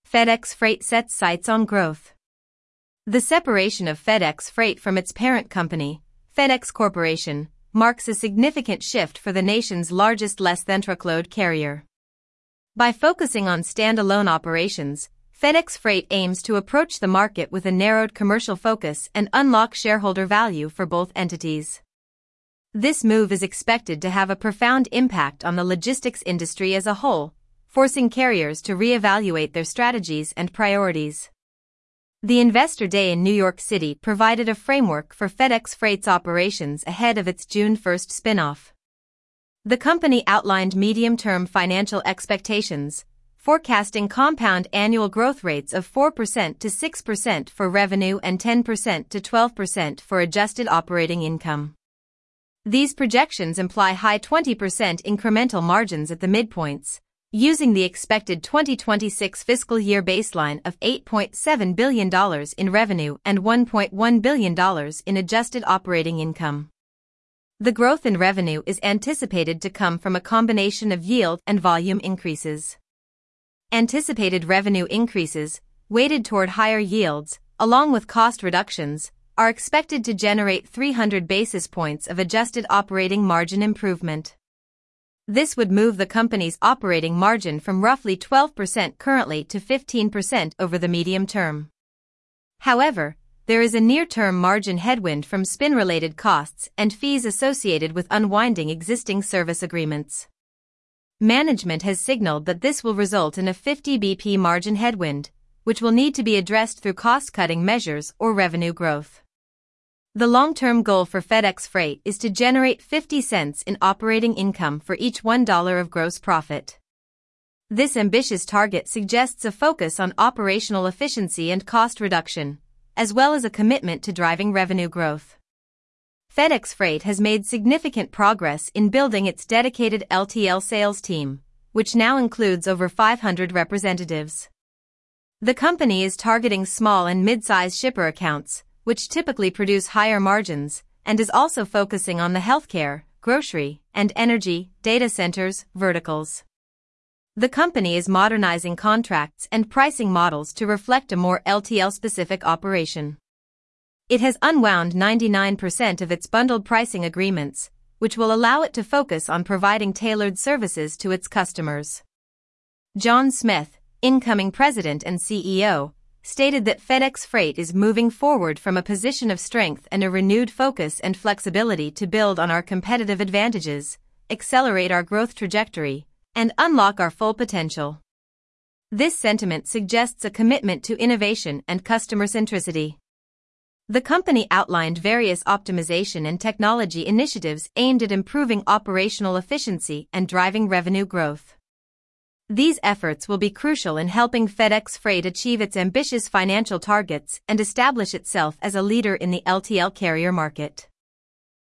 FedEx Freight sets sights on growth. The separation of FedEx Freight from its parent company, FedEx Corporation, marks a significant shift for the nation's largest less-than-truckload carrier. By focusing on standalone operations, FedEx Freight aims to approach the market with a narrowed commercial focus and unlock shareholder value for both entities. This move is expected to have a profound impact on the logistics industry as a whole, forcing carriers to reevaluate their strategies and priorities. The Investor Day in New York City provided a framework for FedEx Freight's operations ahead of its June 1 spin-off. The company outlined medium-term financial expectations, forecasting compound annual growth rates of 4% to 6% for revenue and 10% to 12% for adjusted operating income. These projections imply high 20% incremental margins at the midpoints, using the expected 2026 fiscal year baseline of $8.7 billion in revenue and $1.1 billion in adjusted operating income. The growth in revenue is anticipated to come from a combination of yield and volume increases. Anticipated revenue increases, weighted toward higher yields, along with cost reductions, are expected to generate 300 basis points of adjusted operating margin improvement. This would move the company's operating margin from roughly 12% currently to 15% over the medium term. However, there is a near-term margin headwind from spin-related costs and fees associated with unwinding existing service agreements. Management has signaled that this will result in a 50 BP margin headwind, which will need to be addressed through cost-cutting measures or revenue growth. The long-term goal for FedEx Freight is to generate 50 cents in operating income for each $1 of gross profit. This ambitious target suggests a focus on operational efficiency and cost reduction, as well as a commitment to driving revenue growth. FedEx Freight has made significant progress in building its dedicated LTL sales team, which now includes over 500 representatives. The company is targeting small and mid-size shipper accounts, which typically produce higher margins, and is also focusing on the healthcare, grocery, and energy, data centers, verticals. The company is modernizing contracts and pricing models to reflect a more LTL-specific operation. It has unwound 99% of its bundled pricing agreements, which will allow it to focus on providing tailored services to its customers. John Smith, incoming president and CEO, stated that FedEx Freight is moving forward from a position of strength and a renewed focus and flexibility to build on our competitive advantages, accelerate our growth trajectory, and unlock our full potential. This sentiment suggests a commitment to innovation and customer centricity. The company outlined various optimization and technology initiatives aimed at improving operational efficiency and driving revenue growth. These efforts will be crucial in helping FedEx Freight achieve its ambitious financial targets and establish itself as a leader in the LTL carrier market.